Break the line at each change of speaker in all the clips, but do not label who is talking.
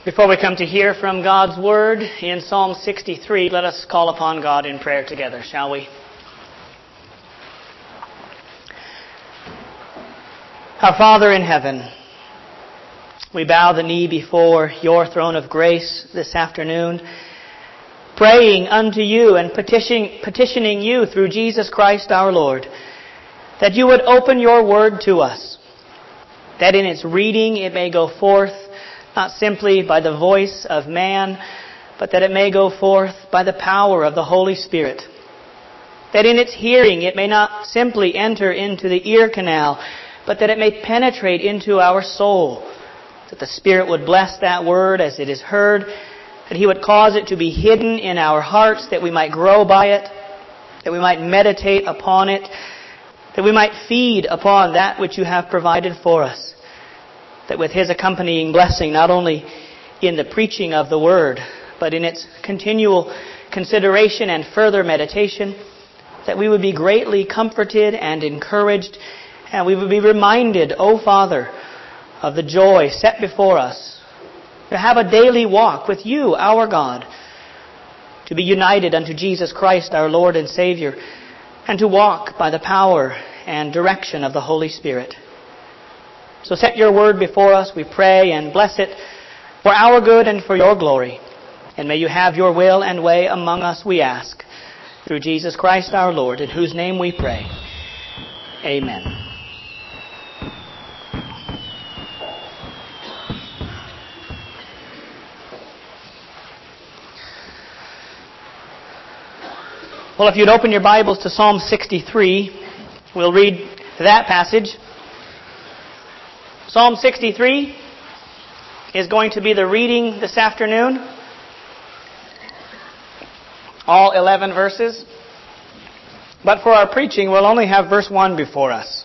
Before we come to hear from God's Word in Psalm 63, let us call upon God in prayer together, shall we? Our Father in heaven, we bow the knee before your throne of grace this afternoon, praying unto you and petitioning you through Jesus Christ our Lord, that you would open your Word to us, that in its reading it may go forth not simply by the voice of man, but that it may go forth by the power of the Holy Spirit. That in its hearing it may not simply enter into the ear canal, but that it may penetrate into our soul. That the Spirit would bless that word as it is heard, that He would cause it to be hidden in our hearts, that we might grow by it, that we might meditate upon it, that we might feed upon that which you have provided for us. That with His accompanying blessing, not only in the preaching of the Word, but in its continual consideration and further meditation, that we would be greatly comforted and encouraged, and we would be reminded, O Father, of the joy set before us, to have a daily walk with you, our God, to be united unto Jesus Christ, our Lord and Savior, and to walk by the power and direction of the Holy Spirit. So set your word before us, we pray, and bless it for our good and for your glory. And may you have your will and way among us, we ask, through Jesus Christ our Lord, in whose name we pray. Amen. Well, if you'd open your Bibles to Psalm 63, we'll read that passage. Psalm 63 is going to be the reading this afternoon. All 11 verses. But for our preaching, we'll only have verse 1 before us.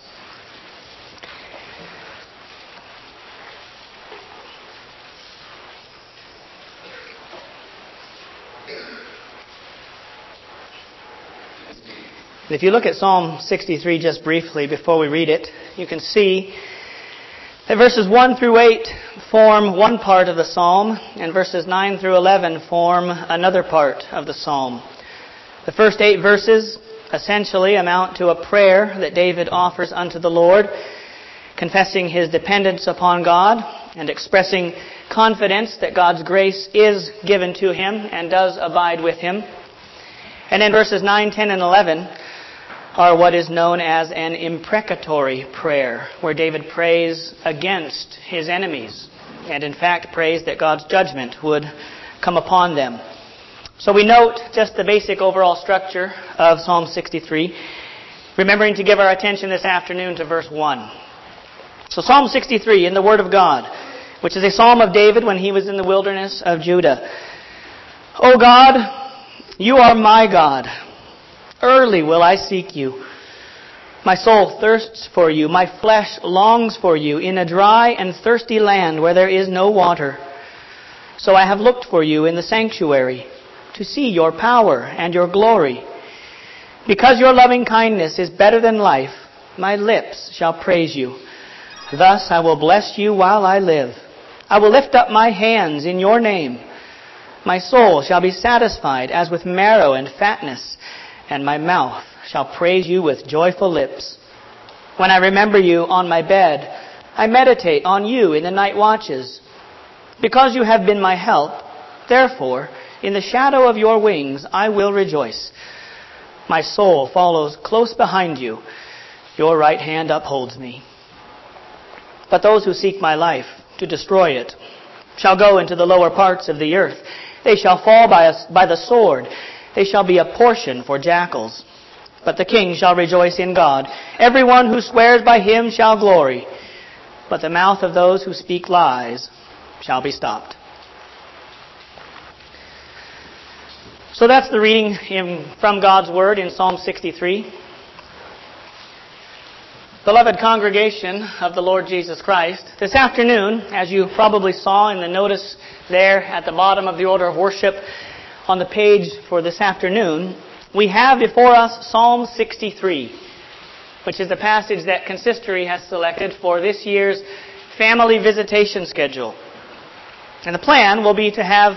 And if you look at Psalm 63 just briefly before we read it, you can see that verses 1 through 8 form one part of the psalm, and verses 9 through 11 form another part of the psalm. The first 8 verses essentially amount to a prayer that David offers unto the Lord, confessing his dependence upon God and expressing confidence that God's grace is given to him and does abide with him. And then verses 9, 10, and 11 are what is known as an imprecatory prayer, where David prays against his enemies, and in fact prays that God's judgment would come upon them. So we note just the basic overall structure of Psalm 63, remembering to give our attention this afternoon to verse 1. So Psalm 63 in the Word of God, which is a psalm of David when he was in the wilderness of Judah. O God, you are my God. Early will I seek you. My soul thirsts for you. My flesh longs for you in a dry and thirsty land where there is no water. So I have looked for you in the sanctuary to see your power and your glory. Because your loving kindness is better than life, my lips shall praise you. Thus I will bless you while I live. I will lift up my hands in your name. My soul shall be satisfied as with marrow and fatness, and my mouth shall praise you with joyful lips. When I remember you on my bed, I meditate on you in the night watches. Because you have been my help, therefore, in the shadow of your wings I will rejoice. My soul follows close behind you. Your right hand upholds me. But those who seek my life to destroy it shall go into the lower parts of the earth. They shall fall by the sword. They shall be a portion for jackals. But the king shall rejoice in God. Everyone who swears by him shall glory. But the mouth of those who speak lies shall be stopped. So that's the reading from God's Word in Psalm 63. Beloved congregation of the Lord Jesus Christ, this afternoon, as you probably saw in the notice there at the bottom of the order of worship, on the page for this afternoon, we have before us Psalm 63, which is the passage that Consistory has selected for this year's family visitation schedule. And the plan will be to have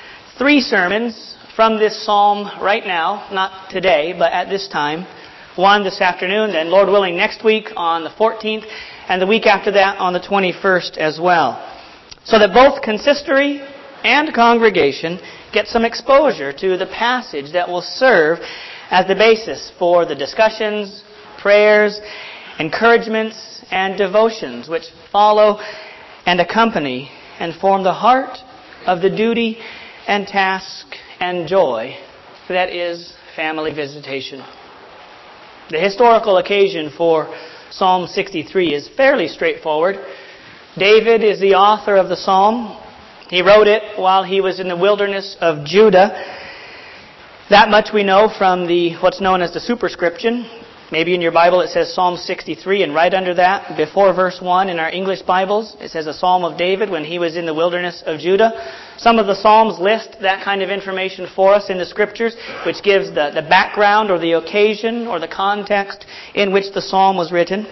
3 sermons from this psalm right now, not today, but at this time. One this afternoon, then Lord willing next week on the 14th, and the week after that on the 21st as well. So that both consistory and congregation get some exposure to the passage that will serve as the basis for the discussions, prayers, encouragements, and devotions which follow and accompany and form the heart of the duty and task and joy that is family visitation. The historical occasion for Psalm 63 is fairly straightforward. David is the author of the psalm. He wrote it while he was in the wilderness of Judah. That much we know from what's known as the superscription. Maybe in your Bible it says Psalm 63, and right under that, before verse 1 in our English Bibles, it says a Psalm of David when he was in the wilderness of Judah. Some of the Psalms list that kind of information for us in the Scriptures, which gives the background or the occasion or the context in which the Psalm was written.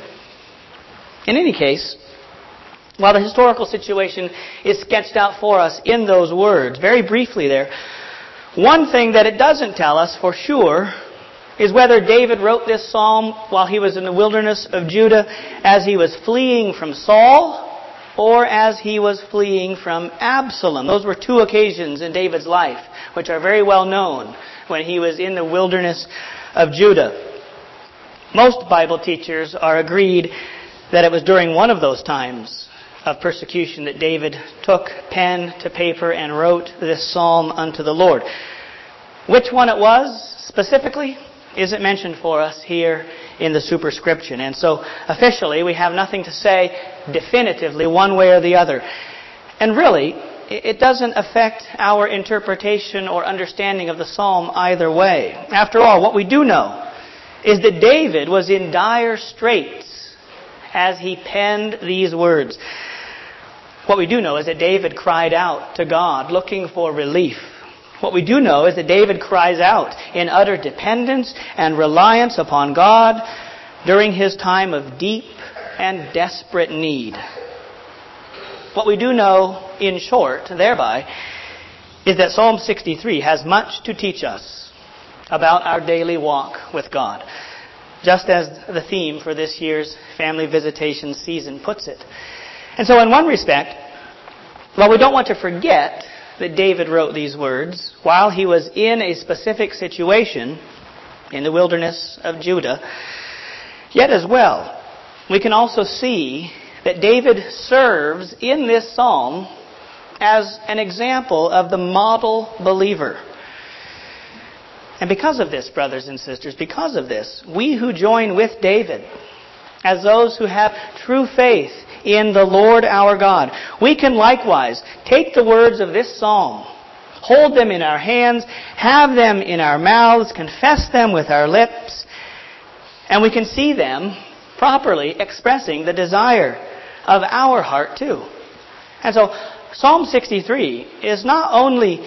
In any case, while the historical situation is sketched out for us in those words, very briefly there, one thing that it doesn't tell us for sure is whether David wrote this psalm while he was in the wilderness of Judah as he was fleeing from Saul or as he was fleeing from Absalom. Those were 2 occasions in David's life which are very well known when he was in the wilderness of Judah. Most Bible teachers are agreed that it was during one of those times of persecution that David took pen to paper and wrote this psalm unto the Lord. Which one it was specifically isn't mentioned for us here in the superscription. And so officially we have nothing to say definitively one way or the other. And really, it doesn't affect our interpretation or understanding of the psalm either way. After all, what we do know is that David was in dire straits as he penned these words. What we do know is that David cried out to God looking for relief. What we do know is that David cries out in utter dependence and reliance upon God during his time of deep and desperate need. What we do know, in short, thereby, is that Psalm 63 has much to teach us about our daily walk with God, just as the theme for this year's family visitation season puts it. And so in one respect, while we don't want to forget that David wrote these words while he was in a specific situation in the wilderness of Judah, yet as well, we can also see that David serves in this psalm as an example of the model believer. And because of this, brothers and sisters, because of this, we who join with David as those who have true faith in the Lord our God, we can likewise take the words of this psalm, hold them in our hands, have them in our mouths, confess them with our lips, and we can see them properly expressing the desire of our heart too. And so Psalm 63 is not only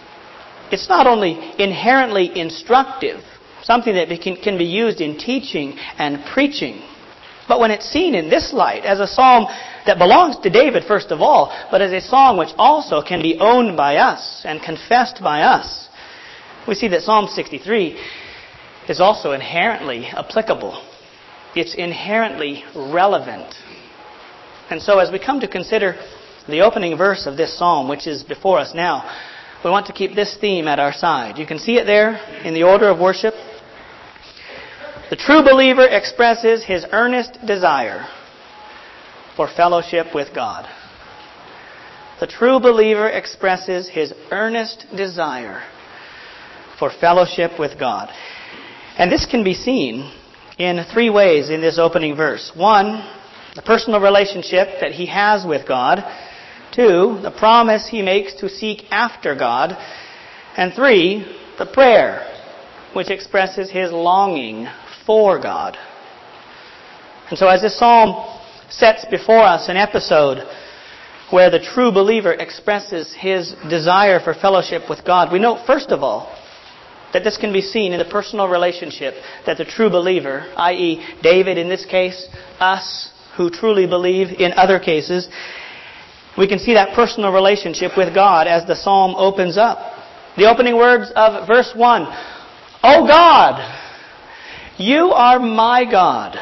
inherently instructive, something that can be used in teaching and preaching, but when it's seen in this light, as a psalm that belongs to David first of all, but as a song which also can be owned by us and confessed by us, we see that Psalm 63 is also inherently applicable. It's inherently relevant. And so as we come to consider the opening verse of this psalm, which is before us now, we want to keep this theme at our side. You can see it there in the order of worship. The true believer expresses his earnest desire for fellowship with God. The true believer expresses his earnest desire for fellowship with God. And this can be seen in 3 ways in this opening verse. 1, the personal relationship that he has with God. 2, the promise he makes to seek after God. And 3, the prayer, which expresses his longing for God. And so as this psalm sets before us an episode where the true believer expresses his desire for fellowship with God, we note first of all that this can be seen in the personal relationship that the true believer, i.e. David in this case, us who truly believe in other cases, We can see that personal relationship with God as the psalm opens up. The opening words of verse 1, O God, you are my God.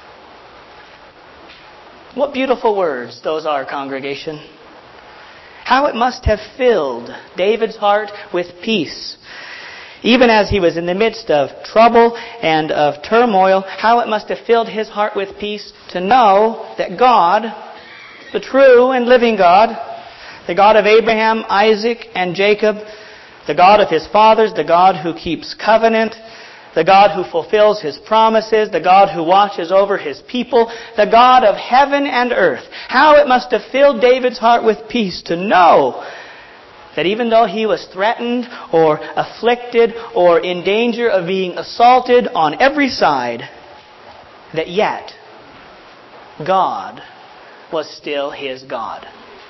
What beautiful words those are, congregation. How it must have filled David's heart with peace. Even as he was in the midst of trouble and of turmoil, how it must have filled his heart with peace to know that God, the true and living God, the God of Abraham, Isaac, and Jacob, the God of his fathers, the God who keeps covenant, the God who fulfills His promises, the God who watches over His people, the God of heaven and earth. How it must have filled David's heart with peace to know that even though he was threatened or afflicted or in danger of being assaulted on every side, that yet God was still his God.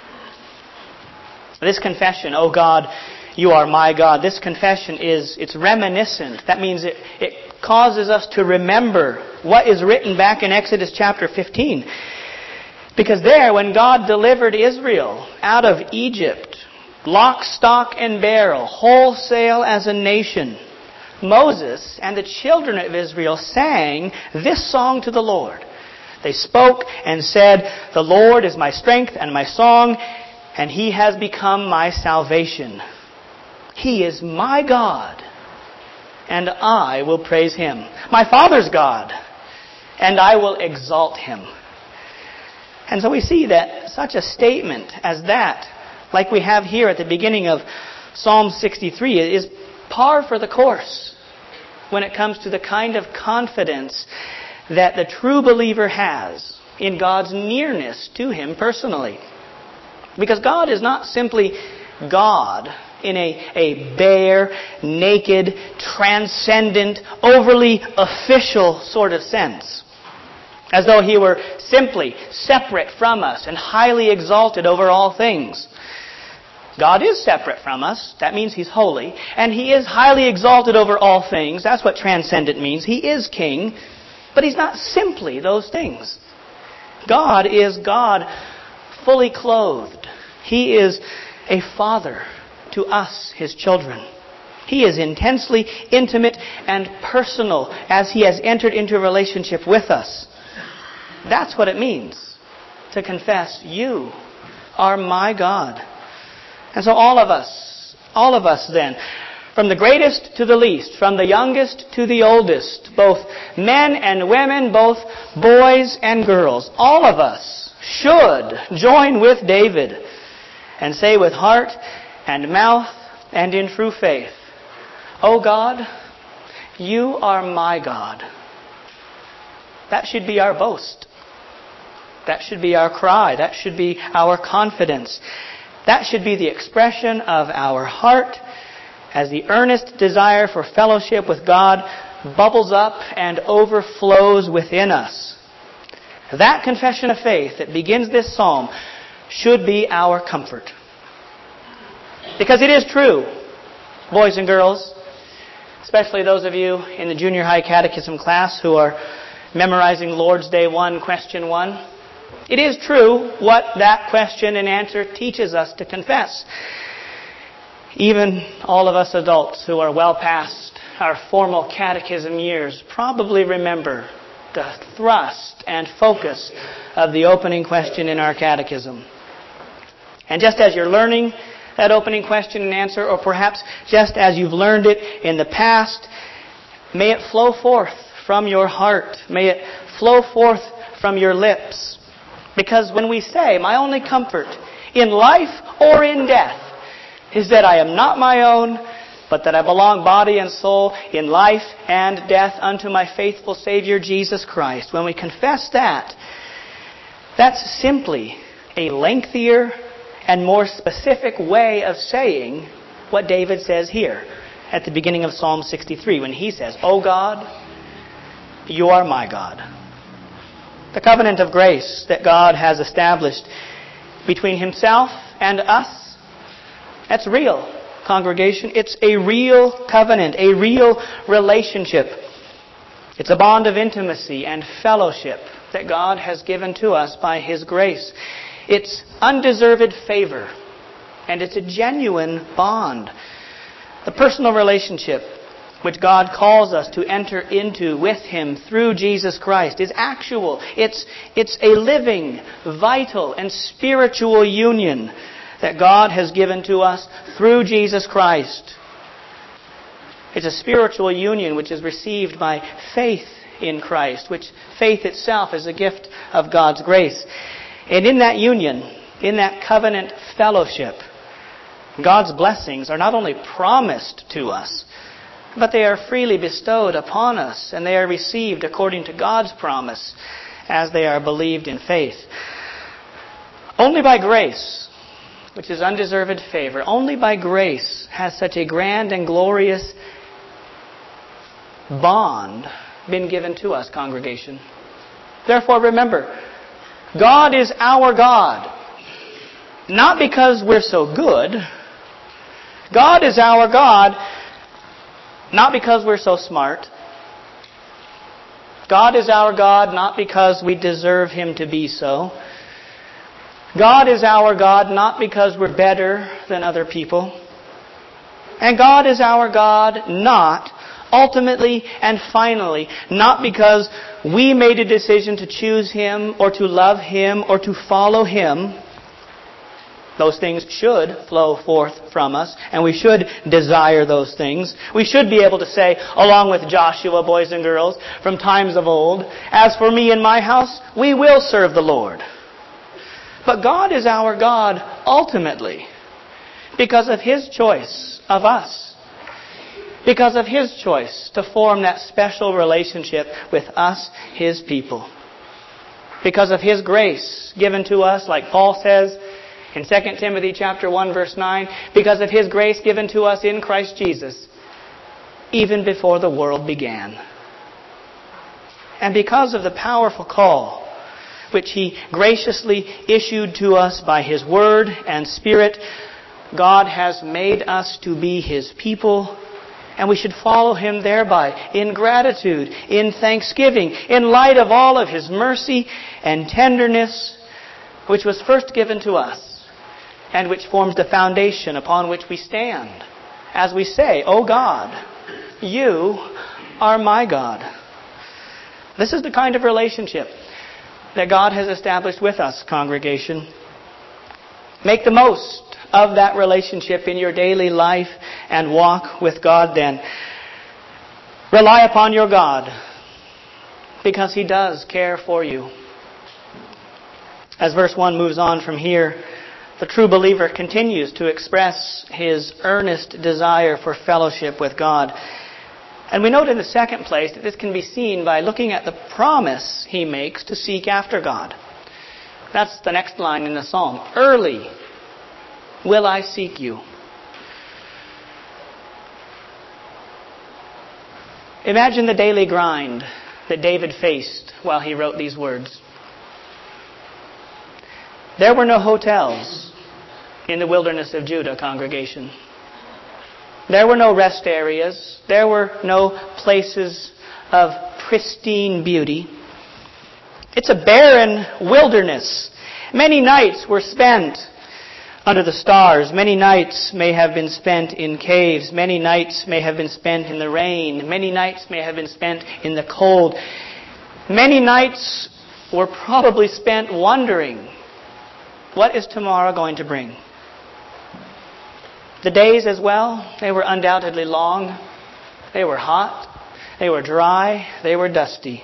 This confession, O God, you are my God. This confession it's reminiscent. That means it causes us to remember what is written back in Exodus chapter 15. Because there, when God delivered Israel out of Egypt, lock, stock, and barrel, wholesale as a nation, Moses and the children of Israel sang this song to the Lord. They spoke and said, the Lord is my strength and my song, and He has become my salvation. He is my God, and I will praise Him. My Father's God, and I will exalt Him. And so we see that such a statement as that, like we have here at the beginning of Psalm 63, is par for the course when it comes to the kind of confidence that the true believer has in God's nearness to him personally. Because God is not simply God in a bare, naked, transcendent, overly official sort of sense, as though He were simply separate from us and highly exalted over all things. God is separate from us. That means He's holy. And He is highly exalted over all things. That's what transcendent means. He is King. But He's not simply those things. God is God fully clothed. He is a Father to us, His children. He is intensely intimate and personal as He has entered into a relationship with us. That's what it means to confess, you are my God. And so all of us then, from the greatest to the least, from the youngest to the oldest, both men and women, both boys and girls, all of us should join with David and say with heart and mouth and in true faith, O God, you are my God. That should be our boast. That should be our cry. That should be our confidence. That should be the expression of our heart as the earnest desire for fellowship with God bubbles up and overflows within us. That confession of faith that begins this psalm should be our comfort. Because it is true, boys and girls, especially those of you in the junior high catechism class who are memorizing Lord's Day 1, question 1. It is true what that question and answer teaches us to confess. Even all of us adults who are well past our formal catechism years probably remember the thrust and focus of the opening question in our catechism. And just as you're learning that opening question and answer, or perhaps just as you've learned it in the past, may it flow forth from your heart. May it flow forth from your lips. Because when we say, my only comfort in life or in death is that I am not my own, but that I belong body and soul in life and death unto my faithful Savior Jesus Christ. When we confess that, that's simply a lengthier and more specific way of saying what David says here at the beginning of Psalm 63 when he says, O God, you are my God. The covenant of grace that God has established between Himself and us, that's real, congregation. It's a real covenant, a real relationship. It's a bond of intimacy and fellowship that God has given to us by His grace. It's undeserved favor. And it's a genuine bond. The personal relationship which God calls us to enter into with Him through Jesus Christ is actual. It's a living, vital, and spiritual union that God has given to us through Jesus Christ. It's a spiritual union which is received by faith in Christ, which faith itself is a gift of God's grace. And in that union, in that covenant fellowship, God's blessings are not only promised to us, but they are freely bestowed upon us, and they are received according to God's promise as they are believed in faith. Only by grace, which is undeserved favor, only by grace has such a grand and glorious bond been given to us, congregation. Therefore, remember, God is our God, not because we're so good. God is our God, not because we're so smart. God is our God, not because we deserve Him to be so. God is our God, not because we're better than other people. And God is our God, not ultimately and finally, not because we made a decision to choose Him or to love Him or to follow Him. Those things should flow forth from us, and we should desire those things. We should be able to say, along with Joshua, boys and girls, from times of old, "As for me and my house, we will serve the Lord." But God is our God ultimately because of His choice of us. Because of His choice to form that special relationship with us, His people. Because of His grace given to us, like Paul says in 2 Timothy chapter 1, verse 9, because of His grace given to us in Christ Jesus, even before the world began. And because of the powerful call which He graciously issued to us by His Word and Spirit, God has made us to be His people, and we should follow Him thereby in gratitude, in thanksgiving, in light of all of His mercy and tenderness, which was first given to us, and which forms the foundation upon which we stand as we say, "O God, You are my God." This is the kind of relationship that God has established with us, congregation. Make the most of that relationship in your daily life and walk with God then. Rely upon your God because He does care for you. As verse 1 moves on from here, the true believer continues to express his earnest desire for fellowship with God. And we note in the second place that this can be seen by looking at the promise he makes to seek after God. That's the next line in the psalm. "Early will I seek You." Imagine the daily grind that David faced while he wrote these words. There were no hotels in the wilderness of Judah, congregation. There were no rest areas. There were no places of pristine beauty. It's a barren wilderness. Many nights were spent under the stars. Many nights may have been spent in caves. Many nights may have been spent in the rain. Many nights may have been spent in the cold. Many nights were probably spent wondering, what is tomorrow going to bring? The days as well, they were undoubtedly long. They were hot. They were dry. They were dusty.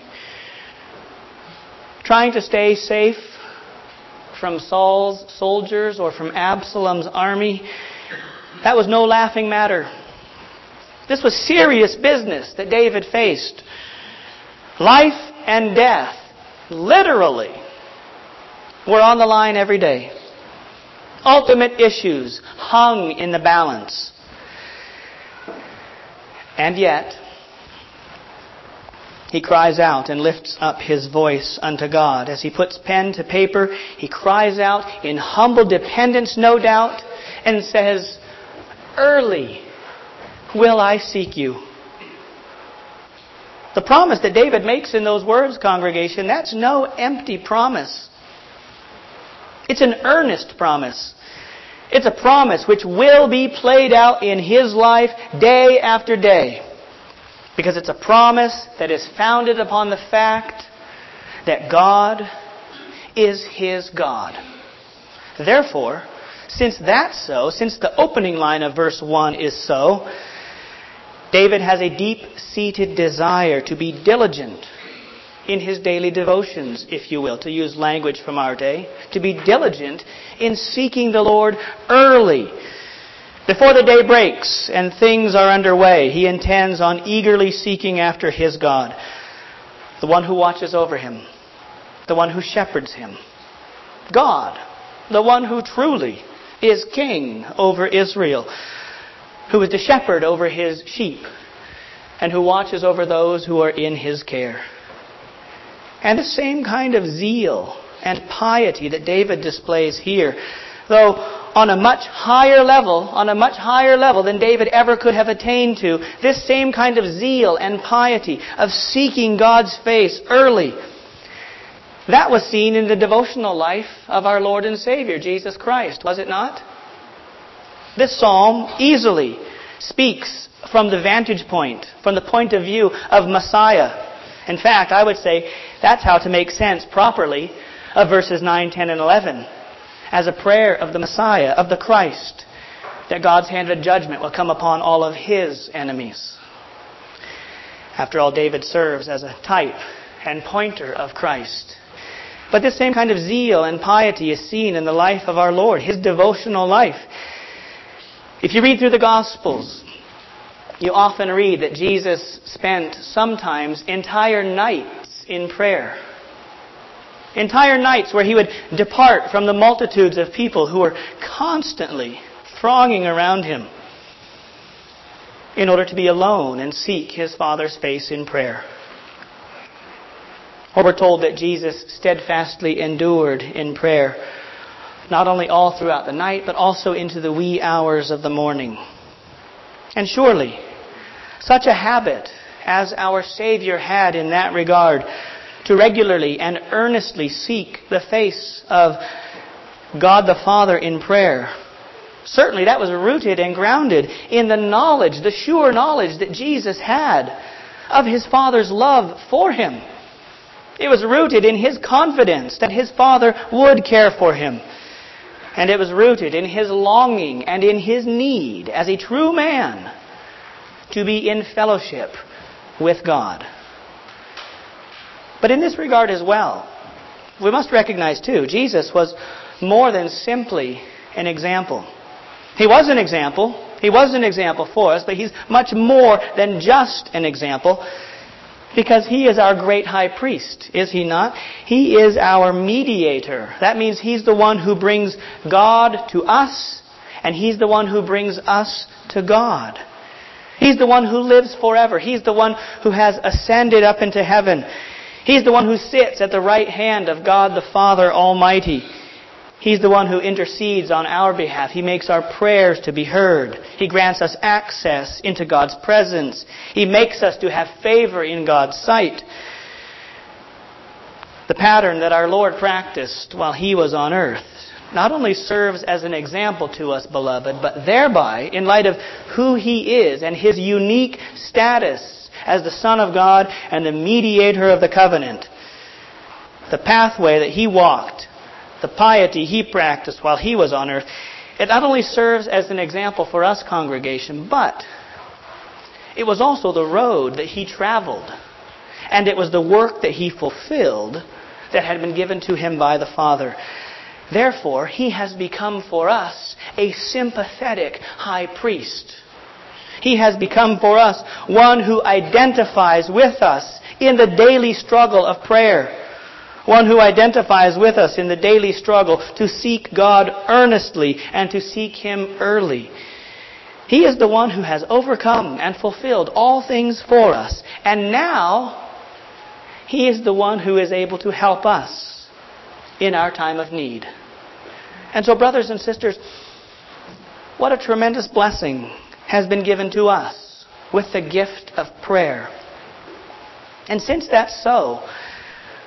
Trying to stay safe from Saul's soldiers or from Absalom's army, that was no laughing matter. This was serious business that David faced. Life and death, literally, were on the line every day. Ultimate issues hung in the balance. And yet, he cries out and lifts up his voice unto God. As he puts pen to paper, he cries out in humble dependence, no doubt, and says, "Early will I seek You." The promise that David makes in those words, congregation, that's no empty promise. It's an earnest promise. It's a promise which will be played out in his life day after day. Because it's a promise that is founded upon the fact that God is his God. Therefore, since that's so, since the opening line of verse 1 is so, David has a deep-seated desire to be diligent in his daily devotions, if you will, to use language from our day, to be diligent in seeking the Lord early. Before the day breaks and things are underway, he intends on eagerly seeking after his God, the one who watches over him, the one who shepherds him. God, the one who truly is king over Israel, who is the shepherd over his sheep, and who watches over those who are in his care. And the same kind of zeal and piety that David displays here, though on a much higher level than David ever could have attained to, this same kind of zeal and piety of seeking God's face early, that was seen in the devotional life of our Lord and Savior, Jesus Christ, was it not? This psalm easily speaks from the vantage point, from the point of view of Messiah. In fact, I would say that's how to make sense properly of verses 9, 10, and 11 as a prayer of the Messiah, of the Christ, that God's hand of judgment will come upon all of his enemies. After all, David serves as a type and pointer of Christ. But this same kind of zeal and piety is seen in the life of our Lord, his devotional life. If you read through the Gospels, you often read that Jesus spent sometimes entire nights in prayer. Entire nights where he would depart from the multitudes of people who were constantly thronging around him in order to be alone and seek his Father's face in prayer. Or we're told that Jesus steadfastly endured in prayer, not only all throughout the night, but also into the wee hours of the morning. And surely, such a habit as our Savior had in that regard, to regularly and earnestly seek the face of God the Father in prayer, certainly that was rooted and grounded in the knowledge, the sure knowledge that Jesus had of his Father's love for him. It was rooted in his confidence that his Father would care for him. And it was rooted in his longing and in his need as a true man to be in fellowship with God. But in this regard as well, we must recognize too, Jesus was more than simply an example. He was an example. He was an example for us, but he's much more than just an example, because he is our great high priest, is he not? He is our mediator. That means he's the one who brings God to us, and he's the one who brings us to God. He's the one who lives forever. He's the one who has ascended up into heaven. He's the one who sits at the right hand of God the Father Almighty. He's the one who intercedes on our behalf. He makes our prayers to be heard. He grants us access into God's presence. He makes us to have favor in God's sight. The pattern that our Lord practiced while he was on earth not only serves as an example to us, beloved, but thereby, in light of who he is and his unique status as the Son of God and the mediator of the covenant, the pathway that he walked, the piety he practiced while he was on earth, it not only serves as an example for us, congregation, but it was also the road that he traveled. And it was the work that he fulfilled that had been given to him by the Father. Therefore, he has become for us a sympathetic high priest. He has become for us one who identifies with us in the daily struggle of prayer. One who identifies with us in the daily struggle to seek God earnestly and to seek him early. He is the one who has overcome and fulfilled all things for us. And now, he is the one who is able to help us in our time of need. And so, brothers and sisters, what a tremendous blessing has been given to us with the gift of prayer. And since that's so,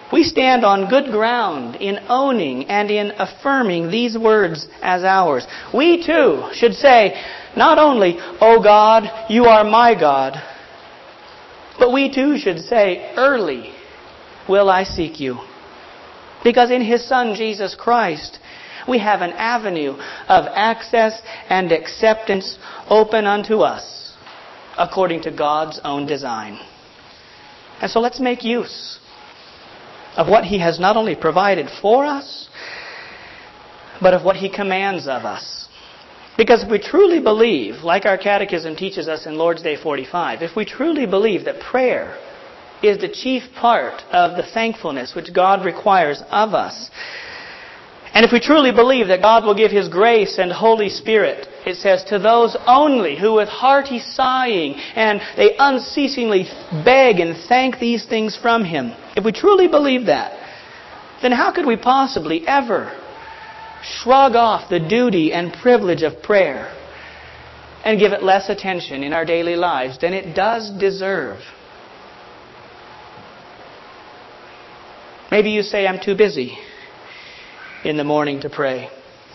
We stand on good ground in owning and in affirming these words as ours. We too should say, not only, "O God, you are my God," but we too should say, "Early will I seek you." Because in His Son, Jesus Christ, we have an avenue of access and acceptance open unto us according to God's own design. And so let's make use of what He has not only provided for us, but of what He commands of us. Because if we truly believe, like our catechism teaches us in Lord's Day 45, if we truly believe that prayer is the chief part of the thankfulness which God requires of us, and if we truly believe that God will give His grace and Holy Spirit, it says, to those only who with hearty sighing and they unceasingly beg and thank these things from Him. If we truly believe that, then how could we possibly ever shrug off the duty and privilege of prayer and give it less attention in our daily lives than it does deserve? Maybe you say, "I'm too busy in the morning to pray."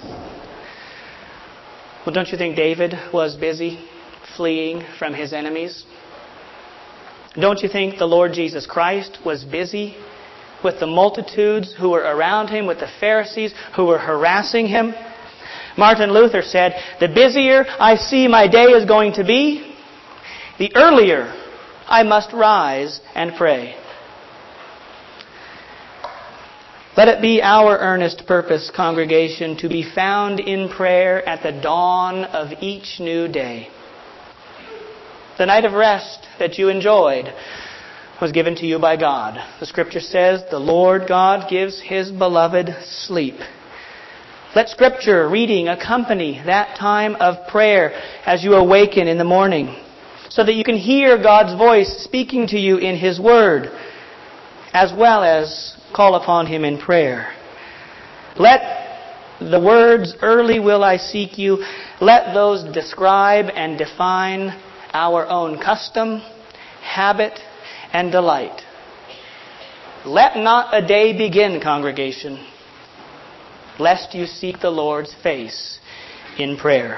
Well, don't you think David was busy fleeing from his enemies? Don't you think the Lord Jesus Christ was busy with the multitudes who were around Him, with the Pharisees who were harassing Him? Martin Luther said, "The busier I see my day is going to be, the earlier I must rise and pray." Let it be our earnest purpose, congregation, to be found in prayer at the dawn of each new day. The night of rest that you enjoyed was given to you by God. The Scripture says, "The Lord God gives His beloved sleep." Let Scripture reading accompany that time of prayer as you awaken in the morning, so that you can hear God's voice speaking to you in His Word, as well as call upon Him in prayer. Let the words, "Early will I seek you," let those describe and define our own custom, habit, and delight. Let not a day begin, congregation, lest you seek the Lord's face in prayer.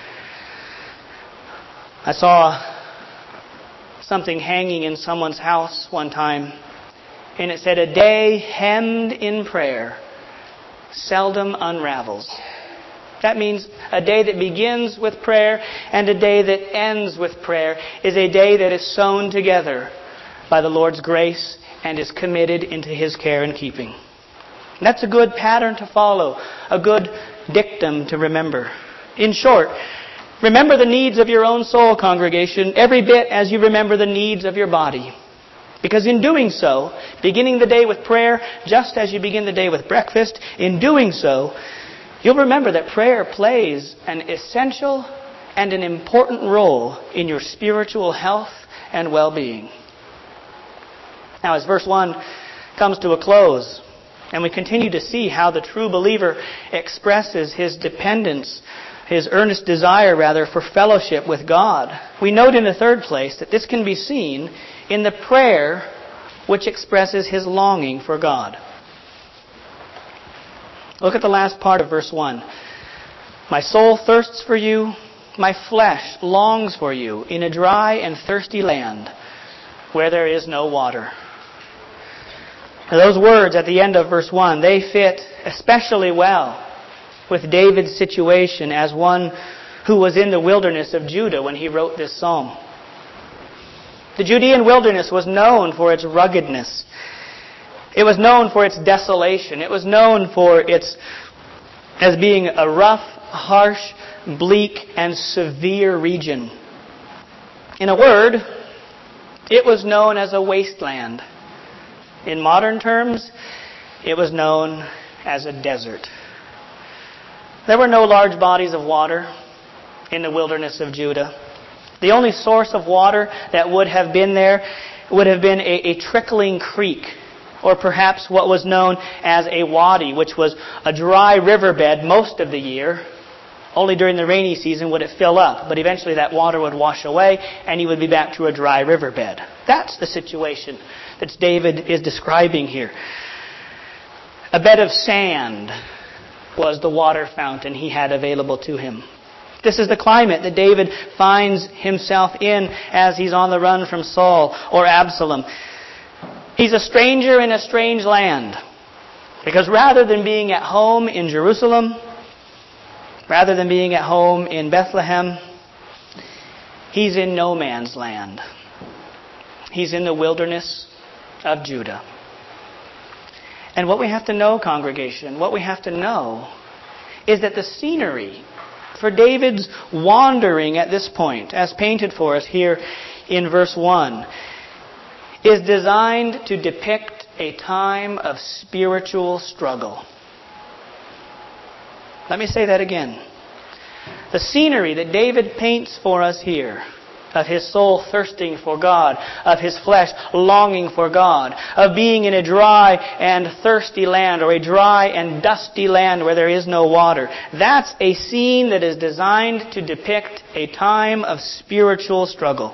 I saw something hanging in someone's house one time, and it said, "A day hemmed in prayer seldom unravels." That means a day that begins with prayer and a day that ends with prayer is a day that is sewn together by the Lord's grace and is committed into His care and keeping. And that's a good pattern to follow, a good dictum to remember. In short, remember the needs of your own soul, congregation, every bit as you remember the needs of your body. Because in doing so, beginning the day with prayer, just as you begin the day with breakfast, in doing so, you'll remember that prayer plays an essential and an important role in your spiritual health and well-being. Now, as verse 1 comes to a close, and we continue to see how the true believer expresses his dependence, his earnest desire, for fellowship with God, we note in the third place that this can be seen in the prayer which expresses his longing for God. Look at the last part of verse 1. "My soul thirsts for you, my flesh longs for you in a dry and thirsty land where there is no water." Now, those words at the end of verse 1, they fit especially well with David's situation as one who was in the wilderness of Judah when he wrote this psalm. The Judean wilderness was known for its ruggedness. It was known for its desolation. It was known for as being a rough, harsh, bleak, and severe region. In a word, it was known as a wasteland. In modern terms, it was known as a desert. There were no large bodies of water in the wilderness of Judah. The only source of water that would have been there would have been a trickling creek, or perhaps what was known as a wadi, which was a dry riverbed most of the year, Only during the rainy season would it fill up, but eventually that water would wash away and he would be back to a dry riverbed. That's the situation that David is describing here. A bed of sand was the water fountain he had available to him. This is the climate that David finds himself in as he's on the run from Saul or Absalom. He's a stranger in a strange land. Because rather than being at home in Jerusalem, rather than being at home in Bethlehem, he's in no man's land. He's in the wilderness of Judah. And what we have to know, congregation, what we have to know is that the scenery for David's wandering at this point, as painted for us here in verse 1, is designed to depict a time of spiritual struggle. Let me say that again. The scenery that David paints for us here, of his soul thirsting for God, of his flesh longing for God, of being in a dry and thirsty land, or a dry and dusty land where there is no water. That's a scene that is designed to depict a time of spiritual struggle.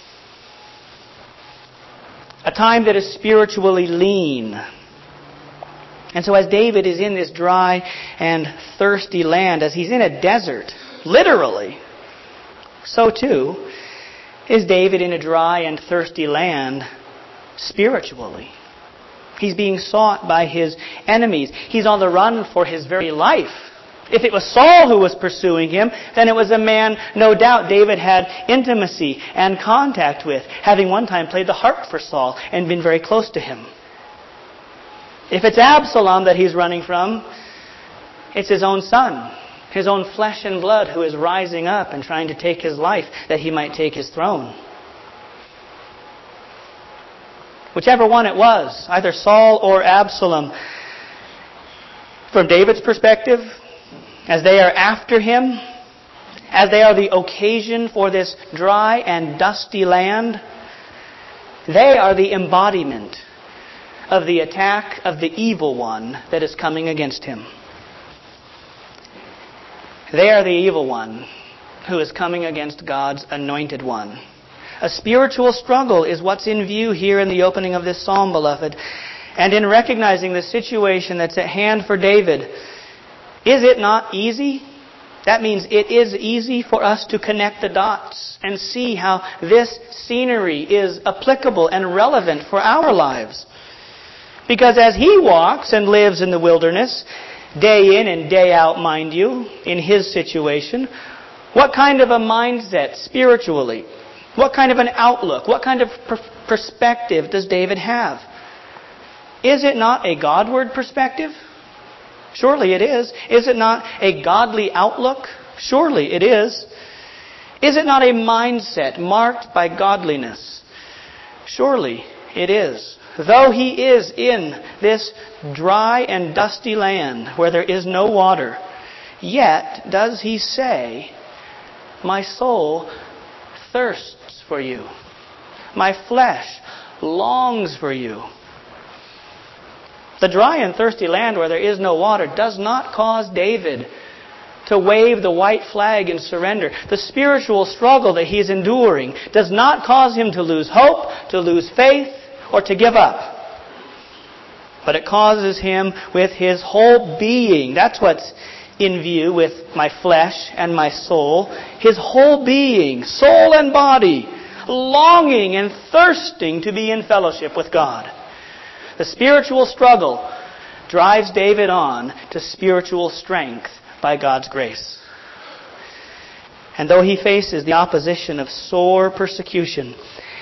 A time that is spiritually lean. And so as David is in this dry and thirsty land, as he's in a desert, literally, so too is David in a dry and thirsty land spiritually. He's being sought by his enemies. He's on the run for his very life. If it was Saul who was pursuing him, then it was a man, no doubt, David had intimacy and contact with, having one time played the harp for Saul and been very close to him. If it's Absalom that he's running from, it's his own son, his own flesh and blood, who is rising up and trying to take his life that he might take his throne. Whichever one it was, either Saul or Absalom, from David's perspective, as they are after him, as they are the occasion for this dry and dusty land, they are the embodiment of the attack of the evil one that is coming against him. They are the evil one who is coming against God's anointed one. A spiritual struggle is what's in view here in the opening of this psalm, beloved. And in recognizing the situation that's at hand for David, is it not easy? That means it is easy for us to connect the dots and see how this scenery is applicable and relevant for our lives. Because as he walks and lives in the wilderness, day in and day out, mind you, in his situation, what kind of a mindset spiritually, what kind of an outlook, what kind of perspective does David have? Is it not a Godward perspective? Surely it is. Is it not a godly outlook? Surely it is. Is it not a mindset marked by godliness? Surely it is. Though he is in this dry and dusty land where there is no water, yet does he say, "My soul thirsts for you. My flesh longs for you." The dry and thirsty land where there is no water does not cause David to wave the white flag in surrender. The spiritual struggle that he is enduring does not cause him to lose hope, to lose faith, or to give up. But it causes him with his whole being. That's what's in view with my flesh and my soul. His whole being, soul and body, longing and thirsting to be in fellowship with God. The spiritual struggle drives David on to spiritual strength by God's grace. And though he faces the opposition of sore persecution,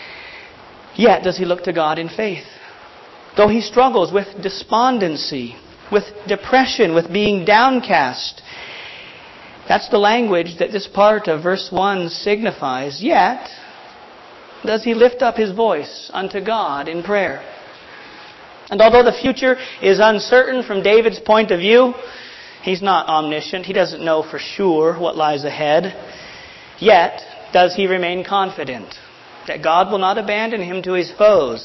yet does he look to God in faith. Though he struggles with despondency, with depression, with being downcast, that's the language that this part of verse 1 signifies. Yet does he lift up his voice unto God in prayer. And although the future is uncertain from David's point of view, he's not omniscient. He doesn't know for sure what lies ahead. Yet does he remain confident that God will not abandon him to his foes,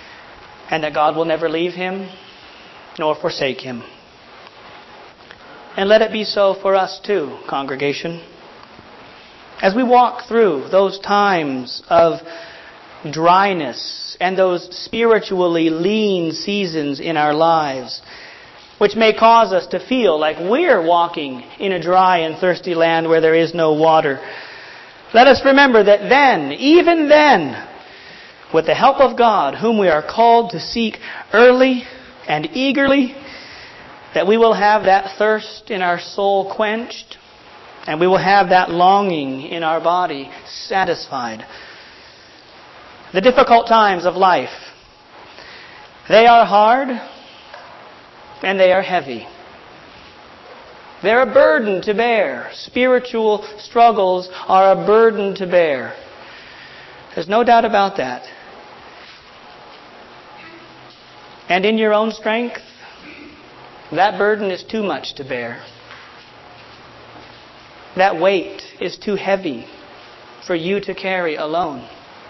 and that God will never leave him nor forsake him. And let it be so for us too, congregation. As we walk through those times of dryness and those spiritually lean seasons in our lives, which may cause us to feel like we're walking in a dry and thirsty land where there is no water, let us remember that then, even then, with the help of God, whom we are called to seek early and eagerly, that we will have that thirst in our soul quenched, and we will have that longing in our body satisfied. The difficult times of life, they are hard and they are heavy. They're a burden to bear. Spiritual struggles are a burden to bear. There's no doubt about that. And in your own strength, that burden is too much to bear. That weight is too heavy for you to carry alone.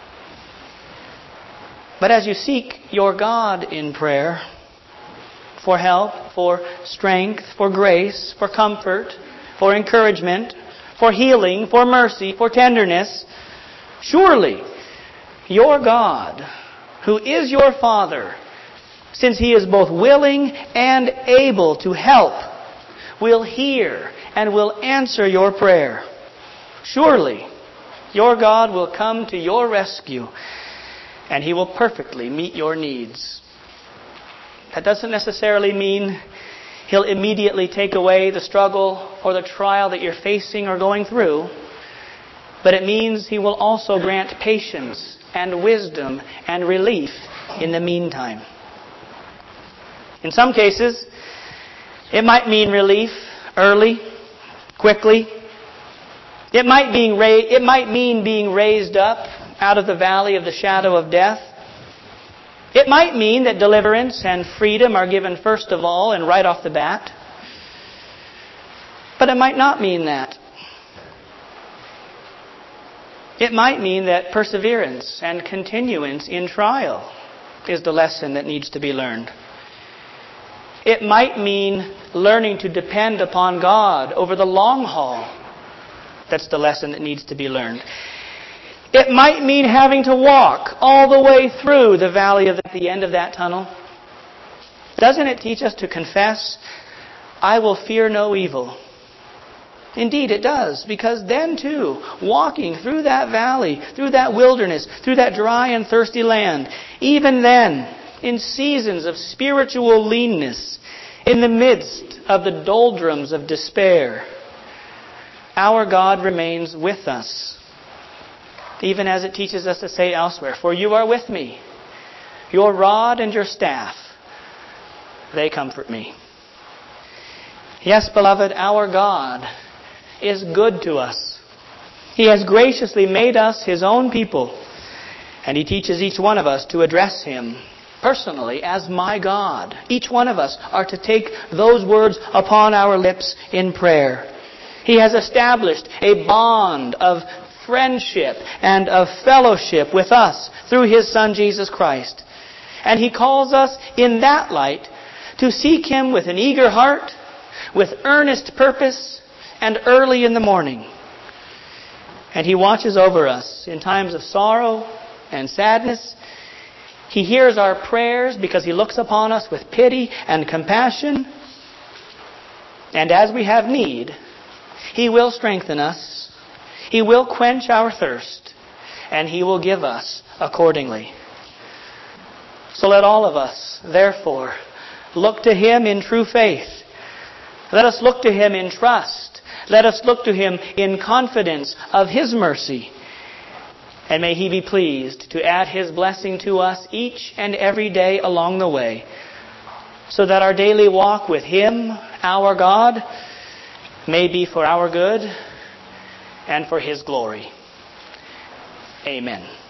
But as you seek your God in prayer for help, for strength, for grace, for comfort, for encouragement, for healing, for mercy, for tenderness, surely your God, who is your Father, since He is both willing and able to help, will hear and will answer your prayer. Surely your God will come to your rescue and He will perfectly meet your needs. That doesn't necessarily mean He'll immediately take away the struggle or the trial that you're facing or going through, but it means He will also grant patience and wisdom and relief in the meantime. In some cases, it might mean relief early, quickly. It might mean being raised up out of the valley of the shadow of death. It might mean that deliverance and freedom are given first of all and right off the bat. But it might not mean that. It might mean that perseverance and continuance in trial is the lesson that needs to be learned. It might mean learning to depend upon God over the long haul. That's the lesson that needs to be learned. It might mean having to walk all the way through the valley at the end of that tunnel. Doesn't it teach us to confess, I will fear no evil? Indeed it does, because then too, walking through that valley, through that wilderness, through that dry and thirsty land, even then, in seasons of spiritual leanness, in the midst of the doldrums of despair, our God remains with us. Even as it teaches us to say elsewhere, for you are with me. Your rod and your staff, they comfort me. Yes, beloved, our God is good to us. He has graciously made us His own people. And He teaches each one of us to address Him personally as my God. Each one of us are to take those words upon our lips in prayer. He has established a bond of friendship and of fellowship with us through His Son Jesus Christ. And He calls us in that light to seek Him with an eager heart, with earnest purpose, and early in the morning. And He watches over us in times of sorrow and sadness. He hears our prayers because He looks upon us with pity and compassion. And as we have need, He will strengthen us. He will quench our thirst. And He will give us accordingly. So let all of us, therefore, look to Him in true faith. Let us look to Him in trust. Let us look to Him in confidence of His mercy. And may He be pleased to add His blessing to us each and every day along the way, so that our daily walk with Him, our God, may be for our good and for His glory. Amen.